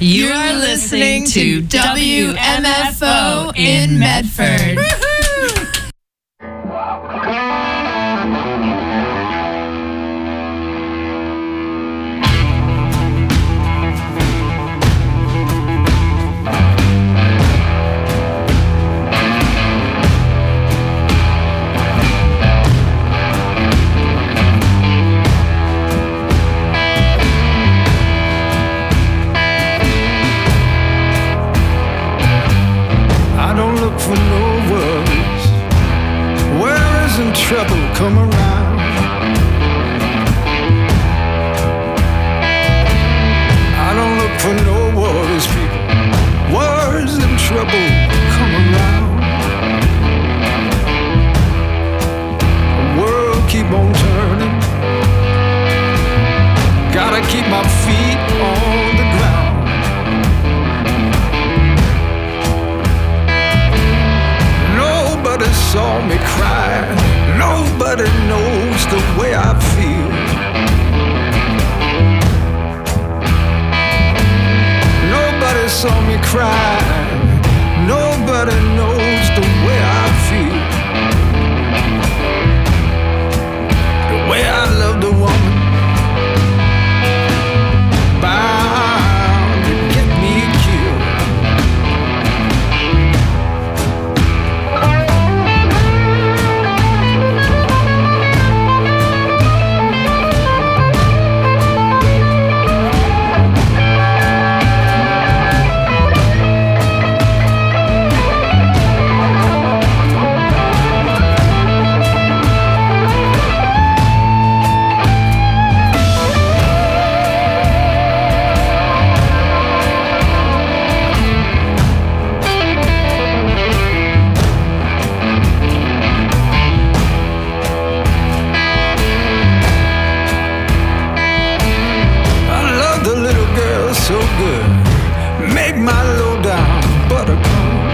You are listening to WMFO in Medford. For no worries, where isn't trouble come around? I don't look for no worries, people. Worries and trouble come around. The world keep on turning. Gotta keep my feet on the ground. Nobody saw me cry. Nobody knows the way I feel. Nobody saw me cry. Nobody knows the way I feel. The way I love the woman bound to get me killed. So good, make my low down buttercup.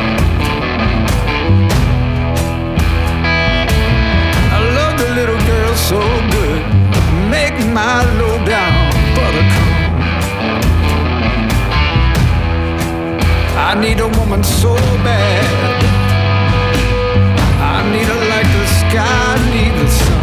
I love the little girl so good, make my low down buttercup. I need a woman so bad, I need her like the sky need the sun.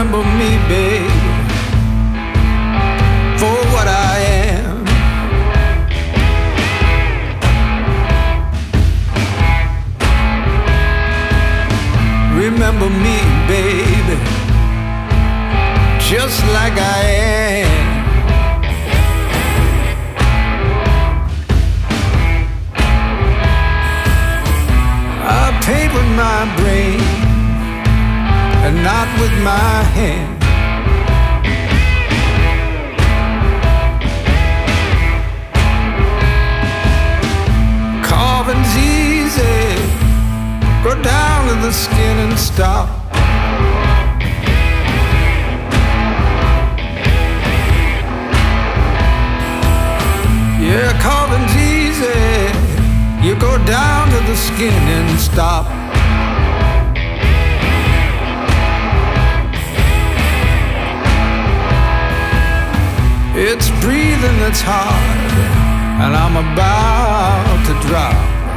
remember me, babe, for what I am. Remember me, baby, just like I am. I paint with my brain and not with my hand. Carving's easy, go down to the skin and stop. Yeah, carving's easy, you go down to the skin and stop. It's breathing that's hard, and I'm about to drop.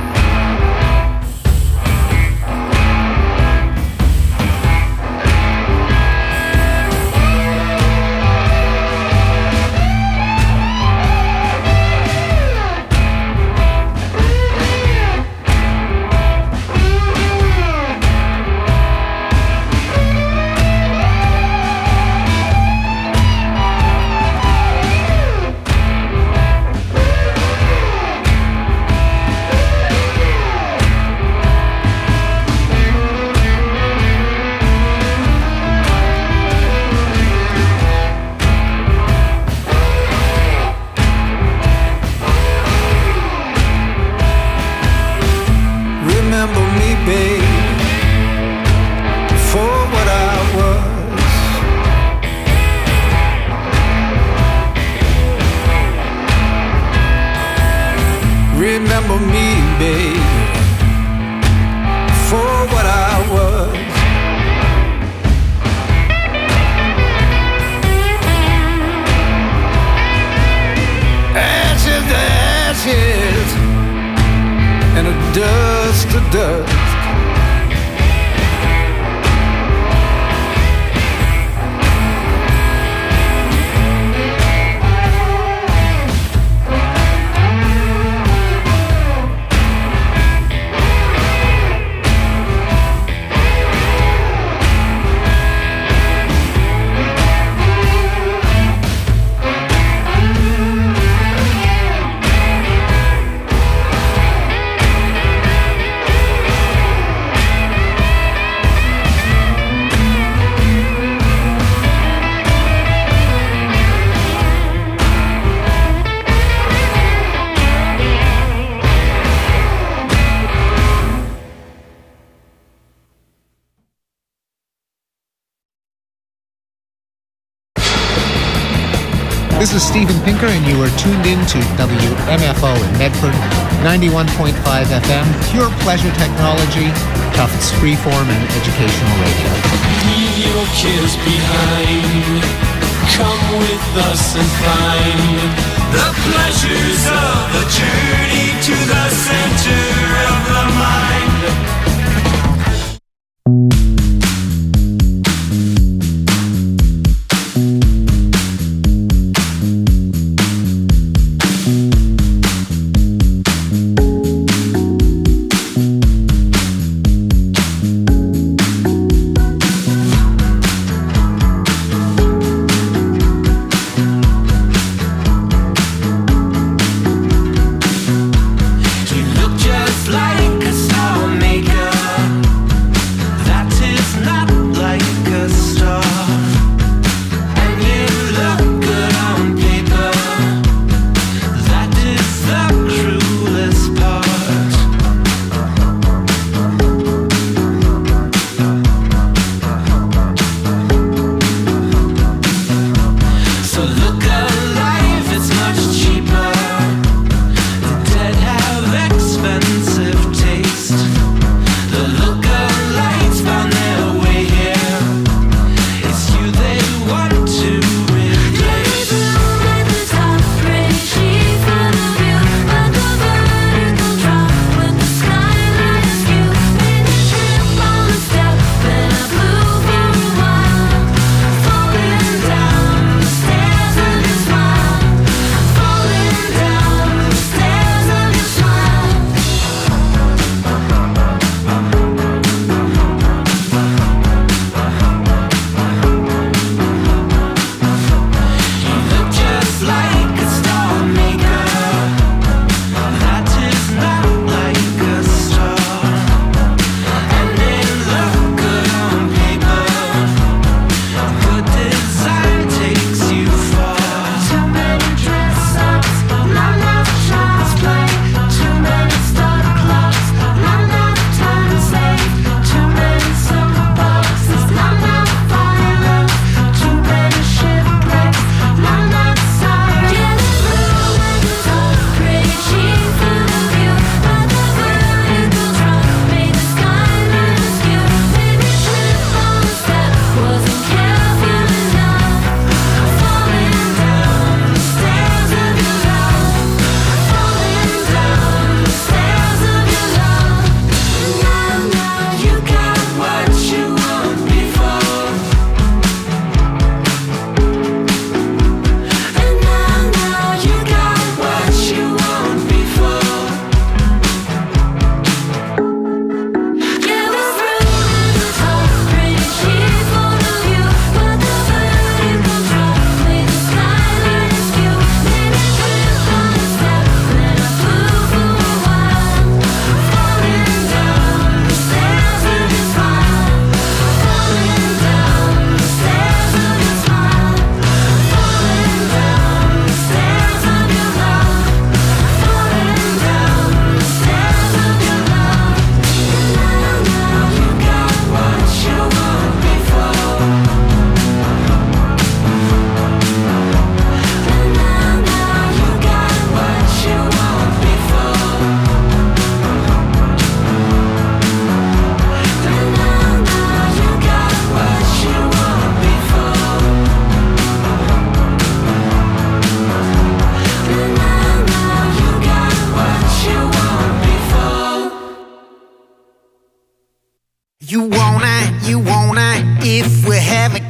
Remember me, babe, for what I was. Remember me, babe, for what I was. Ashes to ashes, and a dust to dust. This is Steven Pinker, and you are tuned in to WMFO in Medford, 91.5 FM, pure pleasure technology, Tufts freeform and educational radio. Leave your cares behind. Come with us and find the pleasures of the journey to the center of the mind.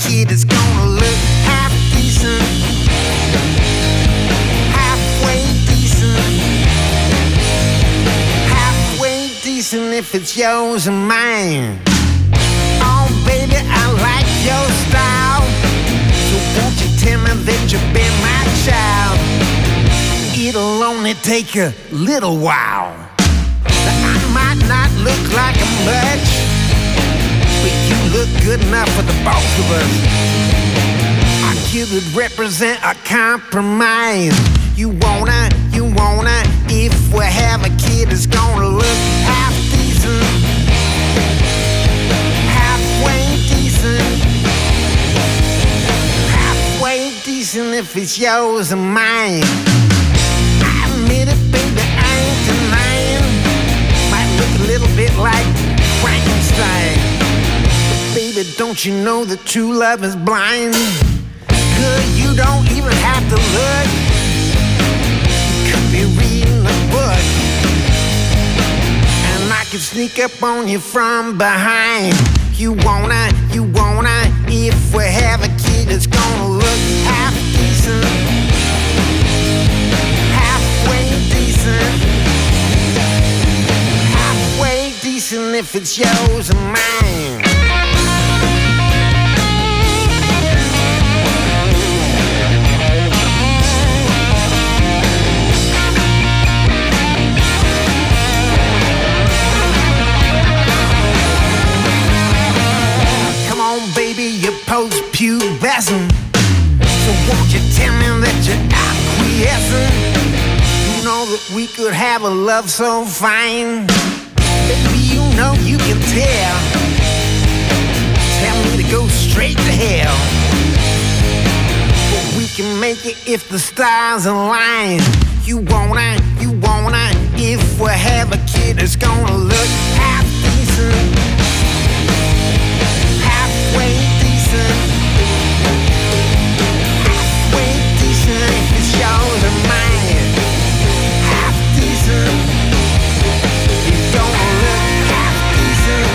kid that's gonna look half decent, halfway decent, halfway decent if it's yours and mine. Oh baby, I like your style, so won't you tell me that you've been my child? It'll only take a little while. I might not look like much, but you look good enough for the both of us. Our kid would represent a compromise. You wanna, if we have a kid that's gonna look half decent, halfway decent, halfway decent if it's yours and mine. I admit it, baby, I ain't denying. Might look a little bit like Frankenstein, but baby, don't you know that true love is blind? Good, you don't even have to look. You could be reading a book, and I could sneak up on you from behind. You wanna, if we have a kid that's gonna look half decent, halfway decent, halfway decent if it's yours and mine. Post-pubescent, so won't you tell me that you're acquiescent? You know that we could have a love so fine. Baby, you know you can tell. Tell me to go straight to hell, but we can make it if the stars align. You wanna, if we have a kid that's gonna look half decent, halfway decent, halfway decent if it's yours or mine. Half decent, you're gonna look half decent,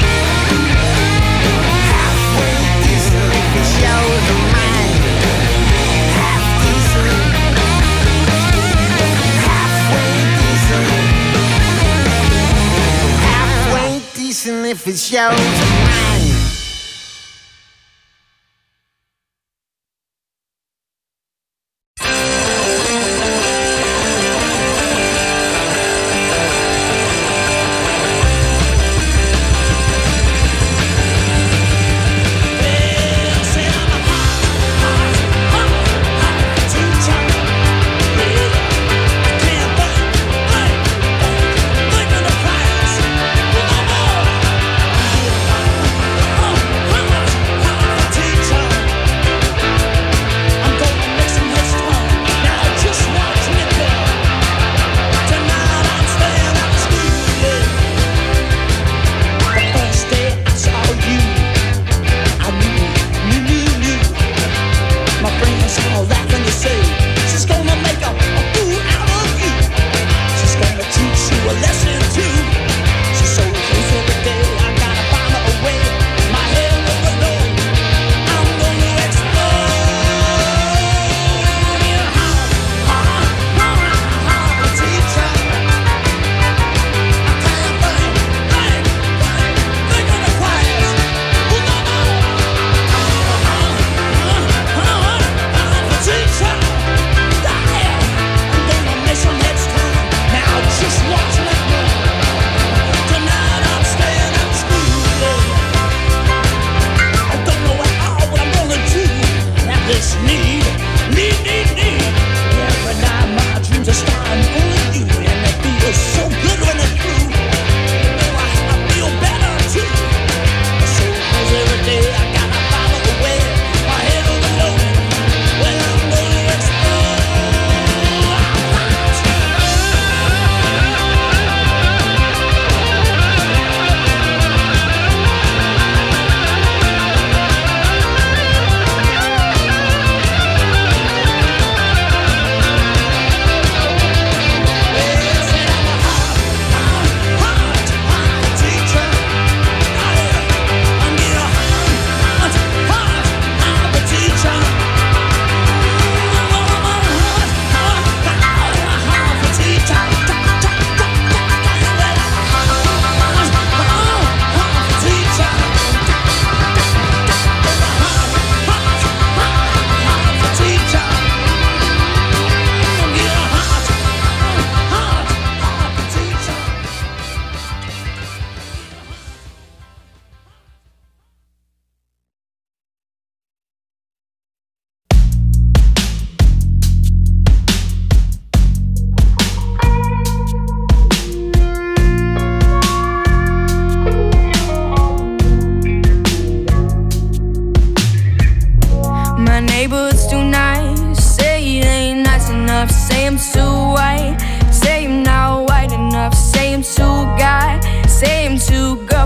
halfway decent if it's yours or mine. Half decent, halfway decent, halfway decent if it's yours or mine.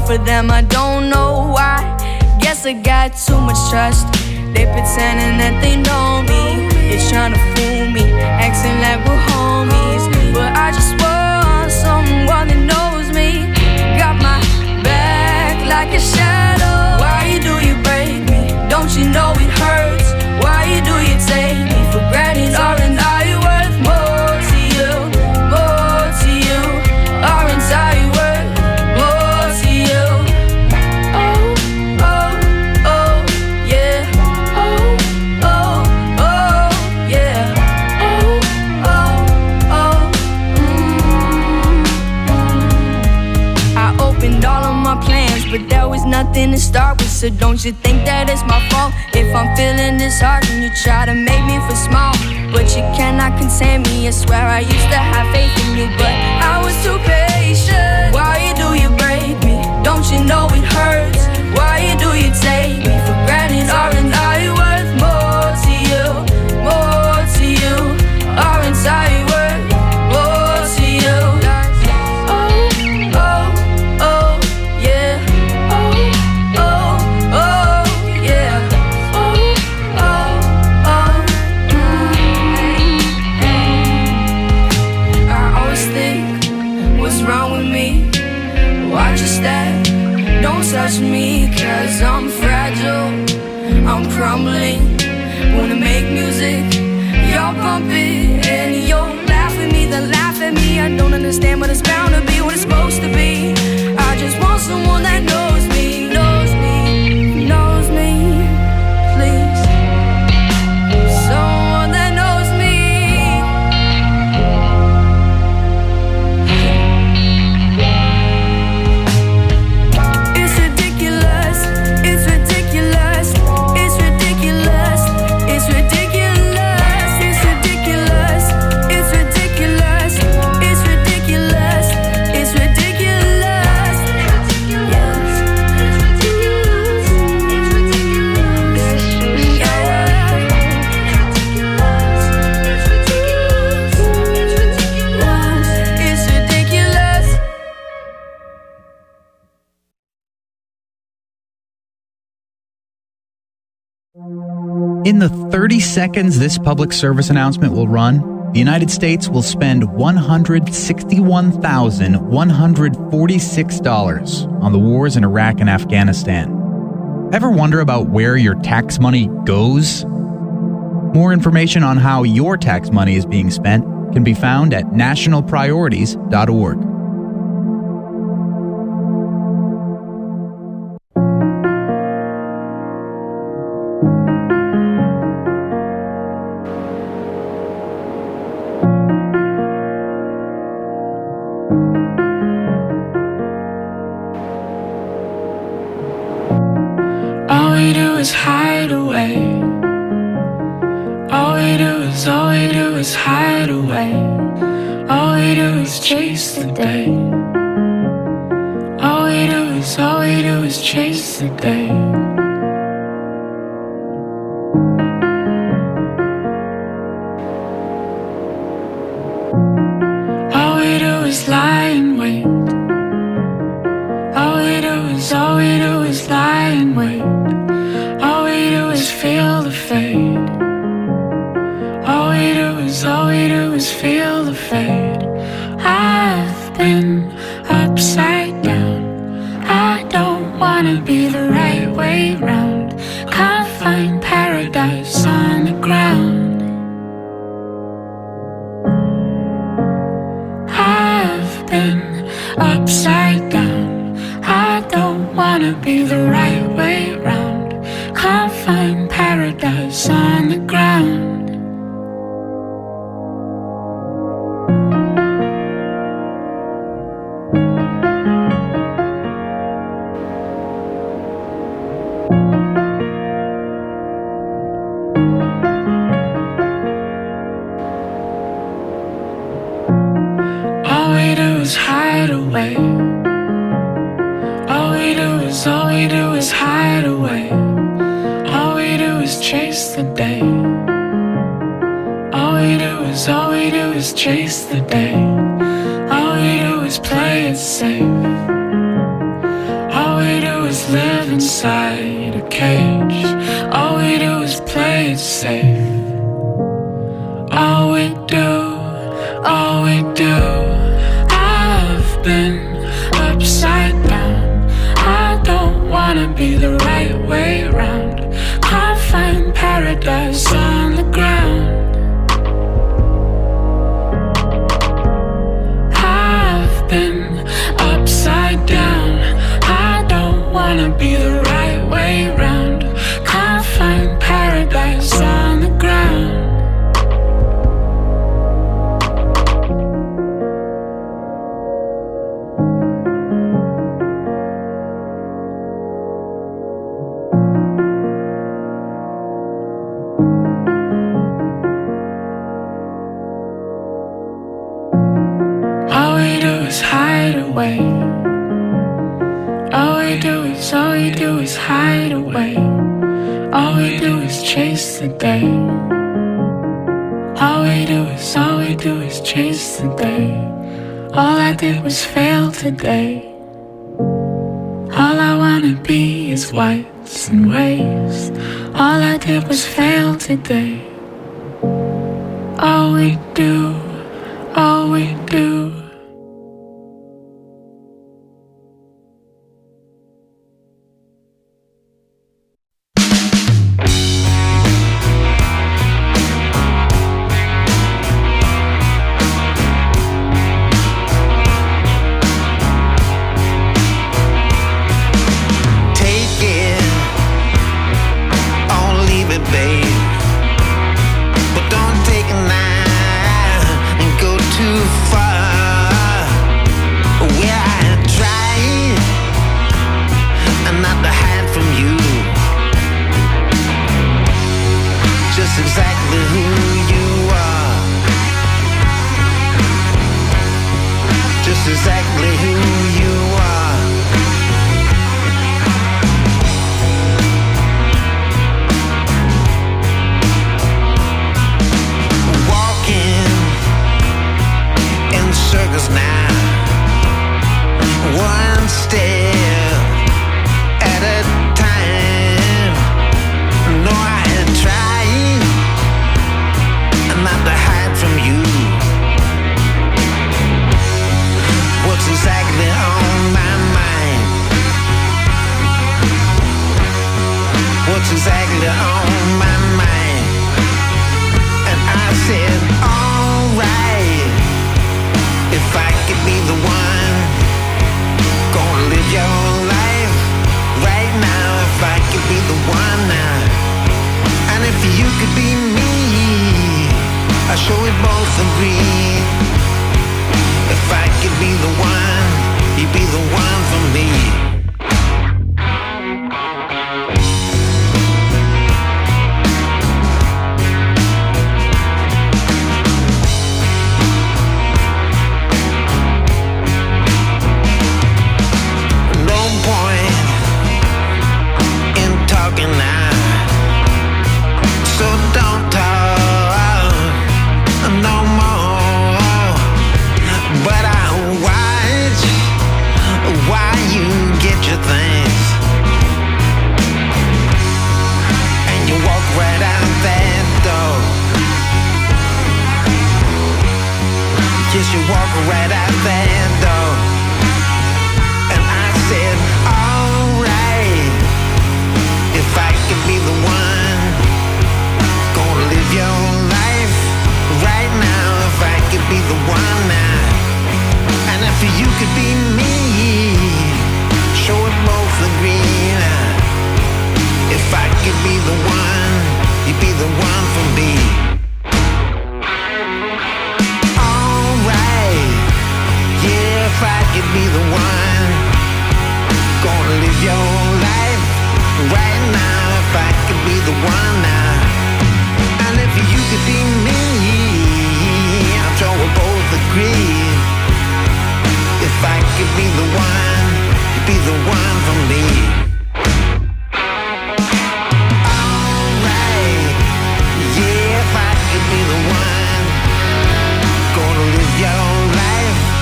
for them, I don't know why. Guess I got too much trust. They pretending that they know me. They're trying to fool me, acting like we're homies. But I just want someone that knows me. Got my back like a shadow. Why do you break me? Don't you know it hurts? Why do you take me for granted? Aren't I worth more to you? More to you? Aren't I worth more to you? Oh, oh, oh, yeah. Oh, oh, oh, yeah. Oh, oh, oh, I opened all of my plans, but there was nothing to start with. So don't you think that it's my fault if I'm feeling this hard and you try to make me feel small? But you cannot contain me. I swear I used to have faith in you, but I was too patient. Why do you break me? Don't you know it hurts? Why do you take me for granted? Aren't I worth more to you? More to you? Aren't I worth more to you? Oh, oh, oh, yeah. Oh, oh, oh, yeah. Oh, oh, oh, I always think, what's wrong with me? Watch your step, don't touch me, 'cause I'm fragile, I'm crumbling. Wanna make music, you're bumping, and you'll laugh at me, then laugh at me. I don't understand, but it's bound to be what it's supposed to be. I just want someone that knows me, knows me, knows me, please. Someone that knows me. It's ridiculous, it's ridiculous, it's ridiculous, it's ridiculous, it's ridiculous, it's ridiculous, it's ridiculous, it's ridiculous. It's ridiculous. In the 30 seconds this public service announcement will run, the United States will spend $161,146 on the wars in Iraq and Afghanistan. Ever wonder about where your tax money goes? More information on how your tax money is being spent can be found at nationalpriorities.org. All we do is hide away. All we do is hide away. All we do is chase the day. All we do is chase the day. All we do is lie in wait. All we do is lie in wait. All we do is feel the fade. All we do is feel the fade. I've been upside down. I don't wanna be the right way round. Can't find paradise on the ground. I've been upside down. I don't wanna be the right way round. Can't find paradise on the ground. All we do is hide away. All we do is hide away. All we do is chase the day. All we do is chase the day. All we do is play it safe. All inside a cage. All we do is play it safe. All we do, all we do. I've been upside down. I don't wanna be the right way round. Can't find paradise on the ground. I've been upside down. I don't wanna be the right way round. Can't find paradise on the ground. All we do is hide away. All we do is hide away. All we do is chase the day. All we do is chase the day. All I did was fail today. All I wanna be is whites and waves. All I did was fail today. All we do, all we do.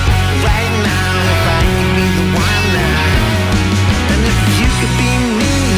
Right now, if I could be the one now, and if you could be me.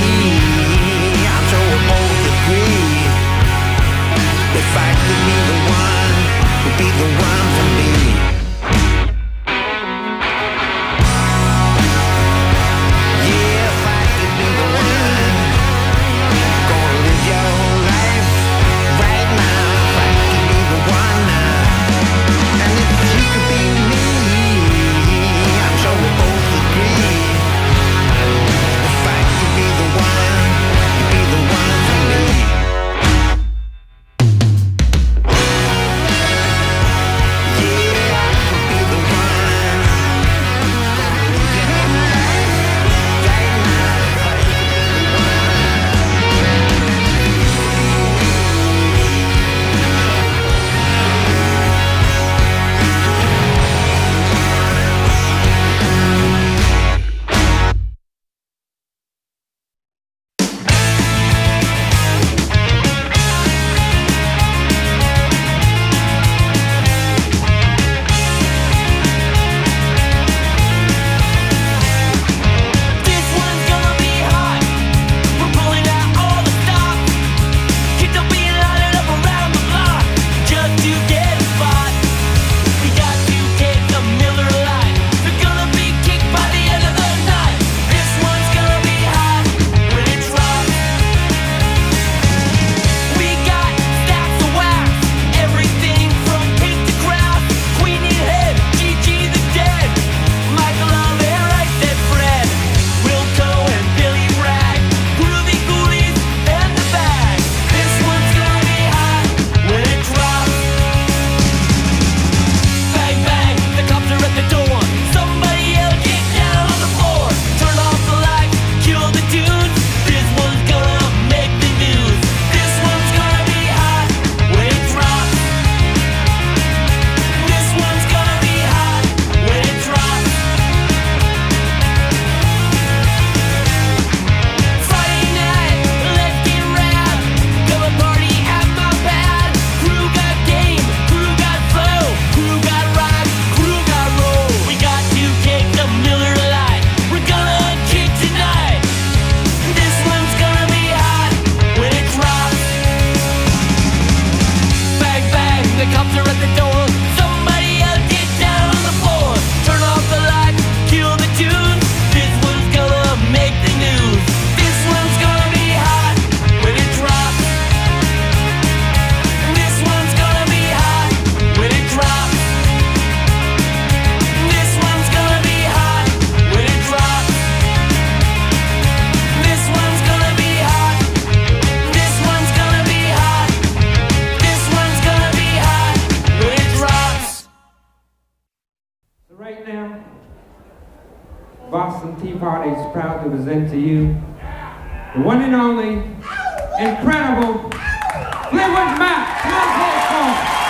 Boston Tea Party is proud to present to you the one and only, incredible Fleetwood Mac. Come on, play it for us.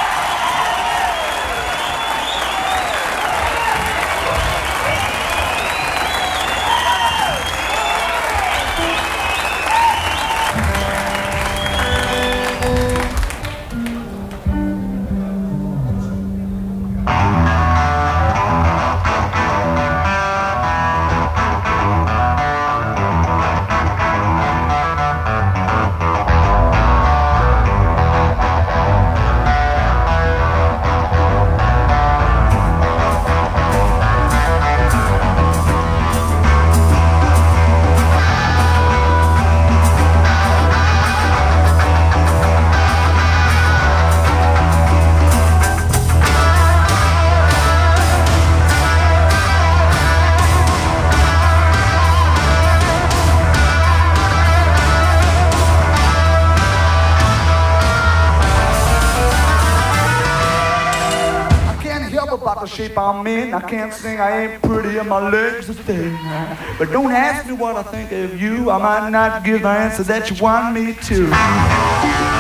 About the shape I'm in, I can't sing, I ain't pretty, and my legs are thin. But don't ask me what I think of you, I might not give the answer that you want me to.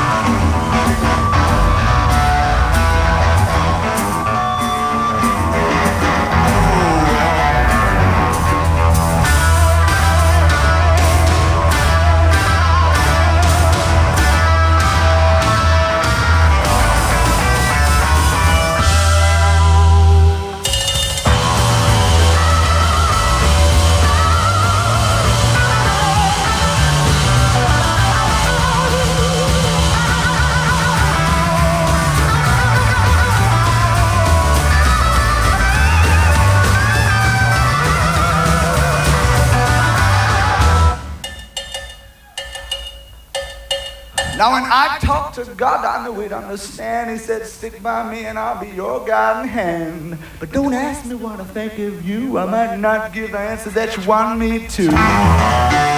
Now when I talk to God, I know He'd understand. He said, stick by me and I'll be your guiding hand. But don't ask me what I think of you. I might not give the answer that you want me to.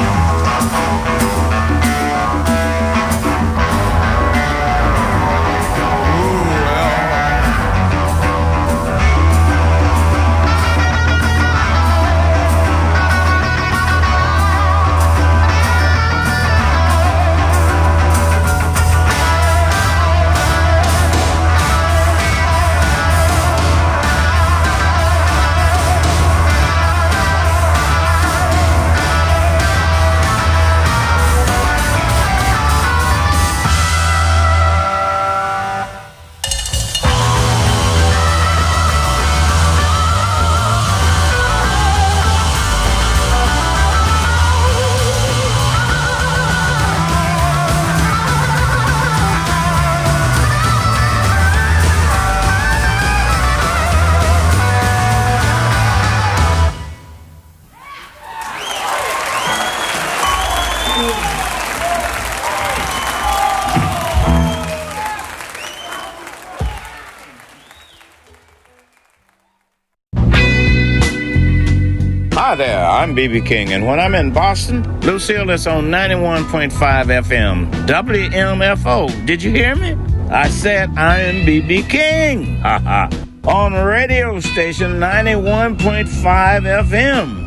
Hi there, I'm B.B. King, and when I'm in Boston, Lucille is on 91.5 FM, WMFO. Did you hear me? I said I am B.B. King. On radio station 91.5 FM,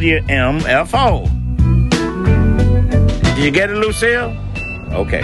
WMFO. Did you get it, Lucille? Okay.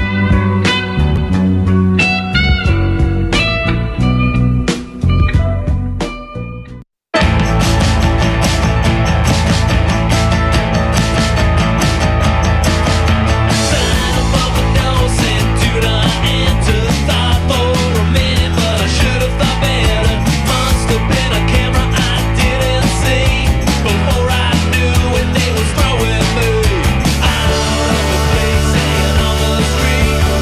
Street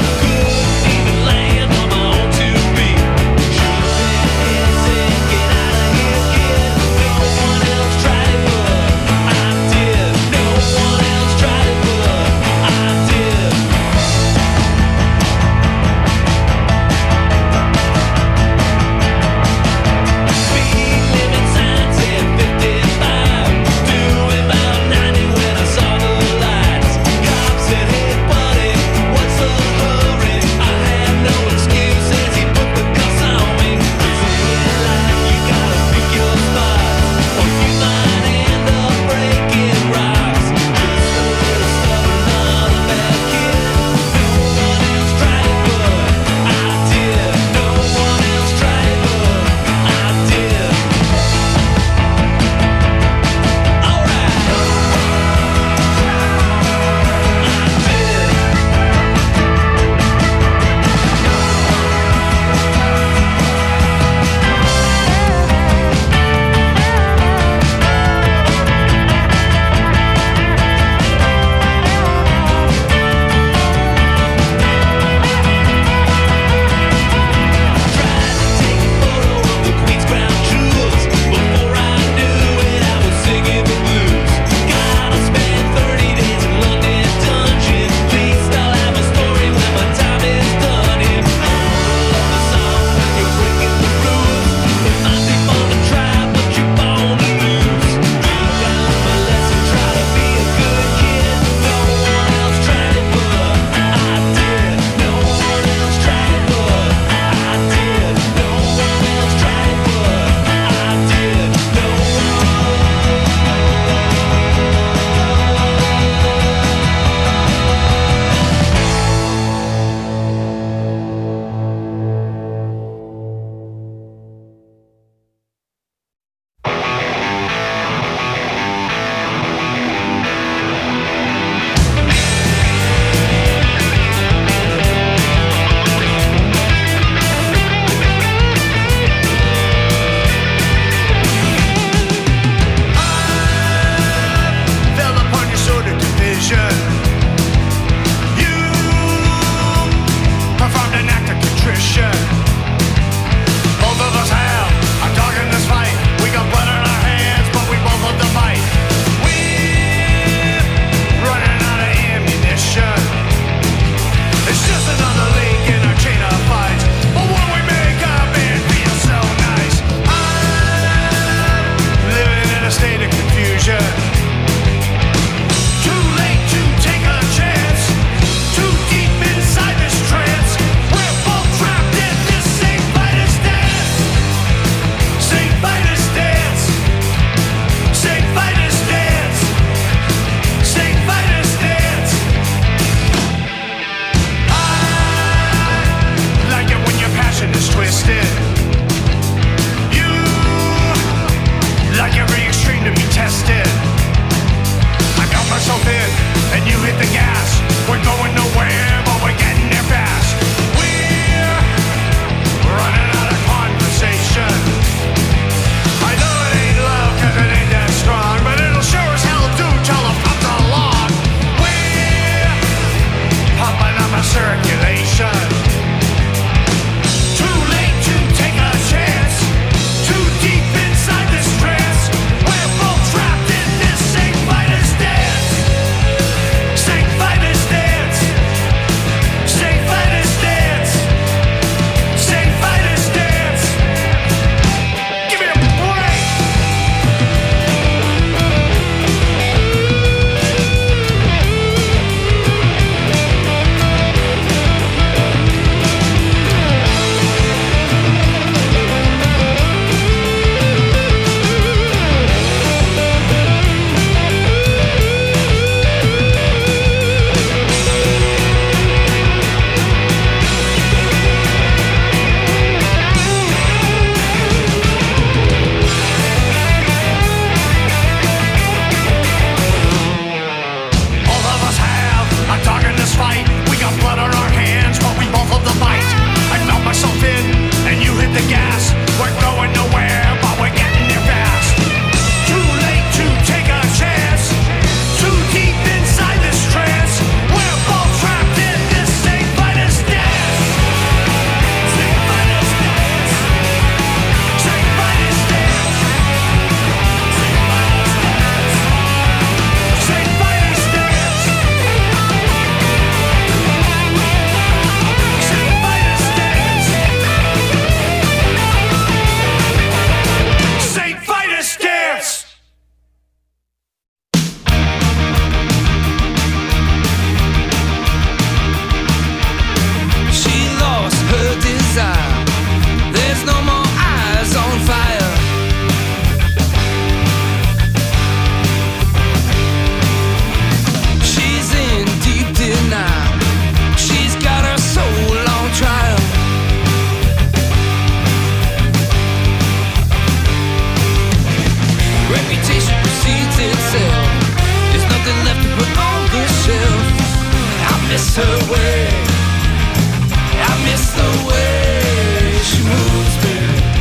miss her way. I miss the way she moves me.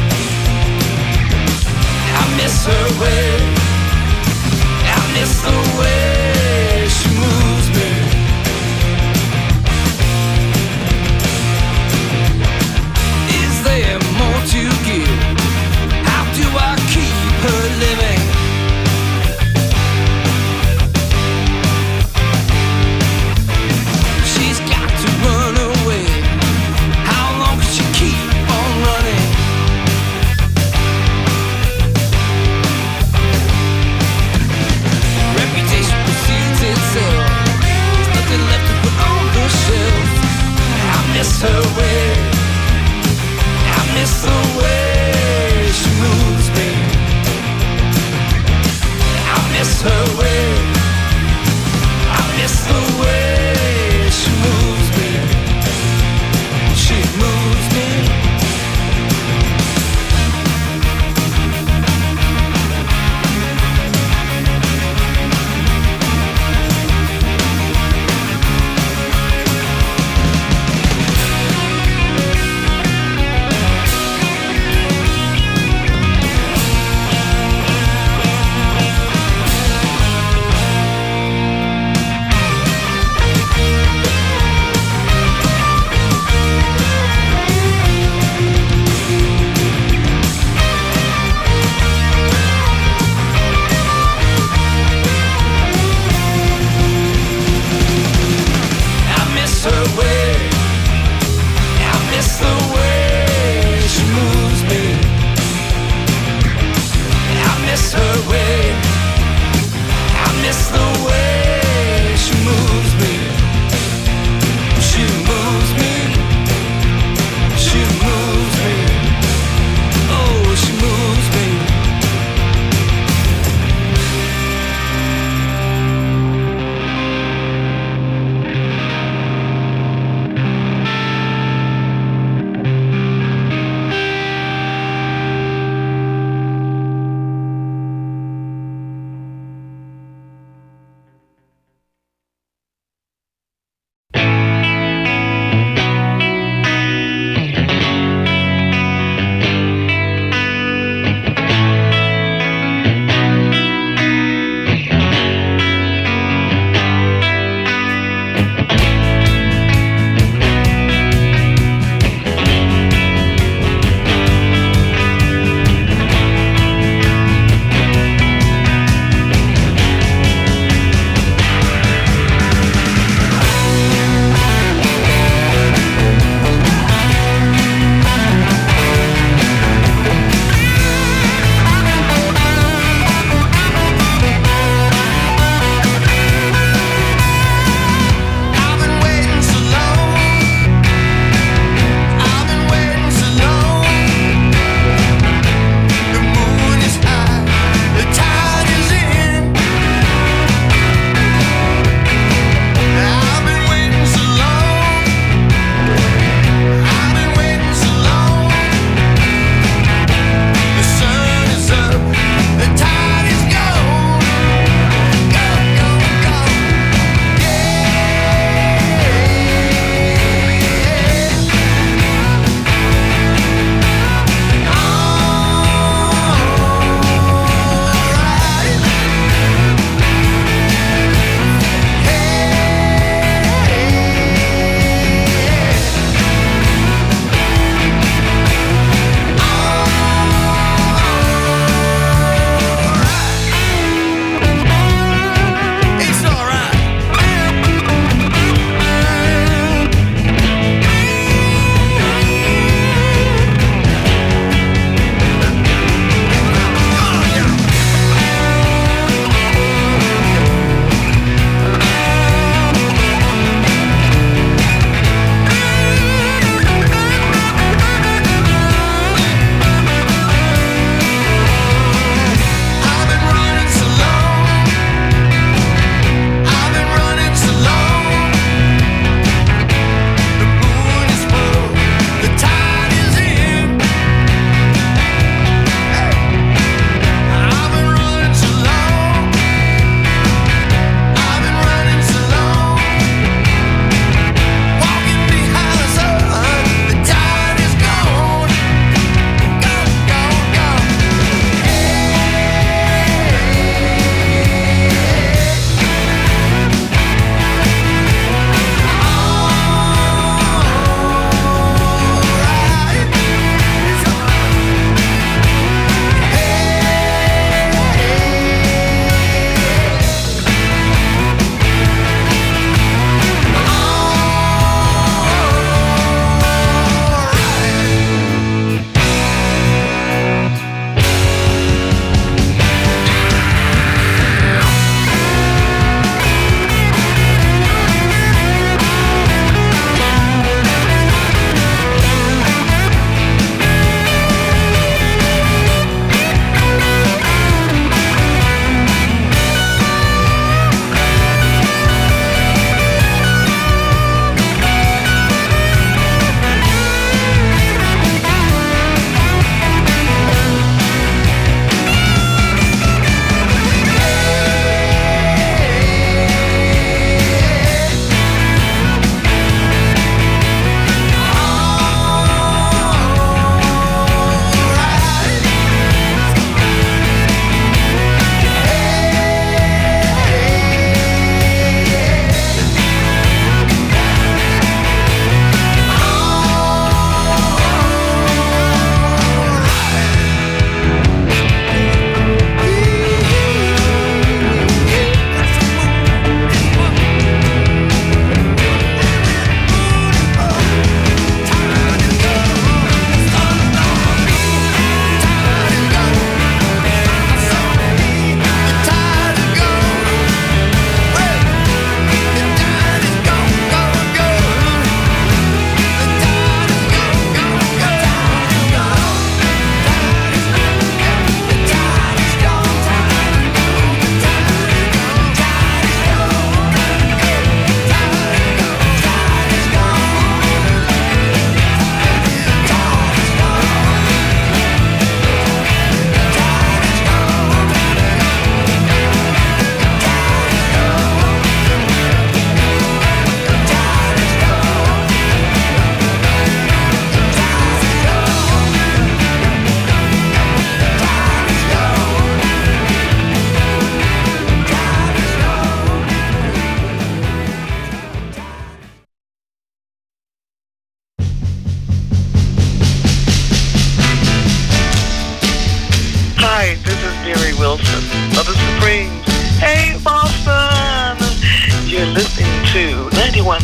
I miss her way. I miss the way she moves me. Is there more to give? How do I keep her living? She's got to run away. How long can she keep on running? Reputation precedes itself. There's nothing left to put on the shelf. I miss her way. I miss the way she moves me. I miss her way. I miss the way she moves me. She moves me.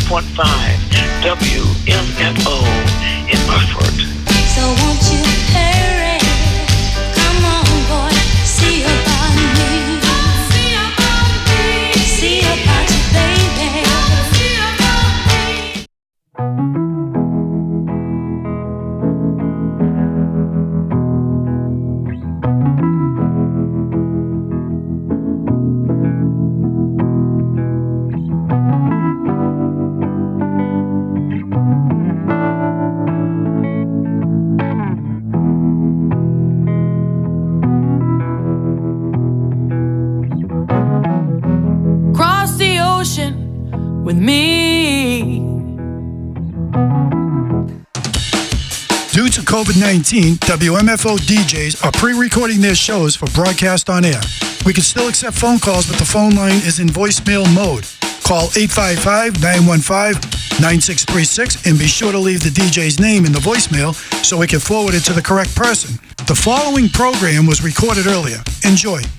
WMFO in Medford. So won't you hurry? Come on, boy, see about me. See about you, baby. With me. Due to COVID-19, WMFO DJs are pre-recording their shows for broadcast on air. We can still accept phone calls, but the phone line is in voicemail mode. Call 855-915-9636 and be sure to leave the DJ's name in the voicemail so we can forward it to the correct person. The following program was recorded earlier. Enjoy.